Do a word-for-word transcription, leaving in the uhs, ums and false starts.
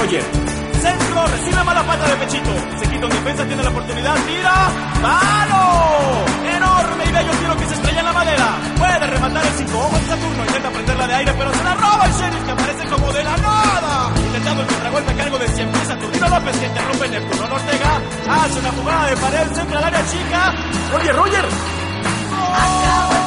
Roger. Centro, recibe mala pata de pechito. Se quita un defensa, tiene la oportunidad, tira. ¡Palo! Enorme y bello tiro que se estrella en la madera. Puede rematar el cinco. Ojo en Saturno, intenta prenderla de aire, pero se la roba el Sheriff, que aparece como de la nada. Intentando el contragolpe a cargo de cien pies. Saturnino López, que interrumpe Neptuno Ortega. Hace una jugada de pared, centra al área chica. Oye, Roger. Acabo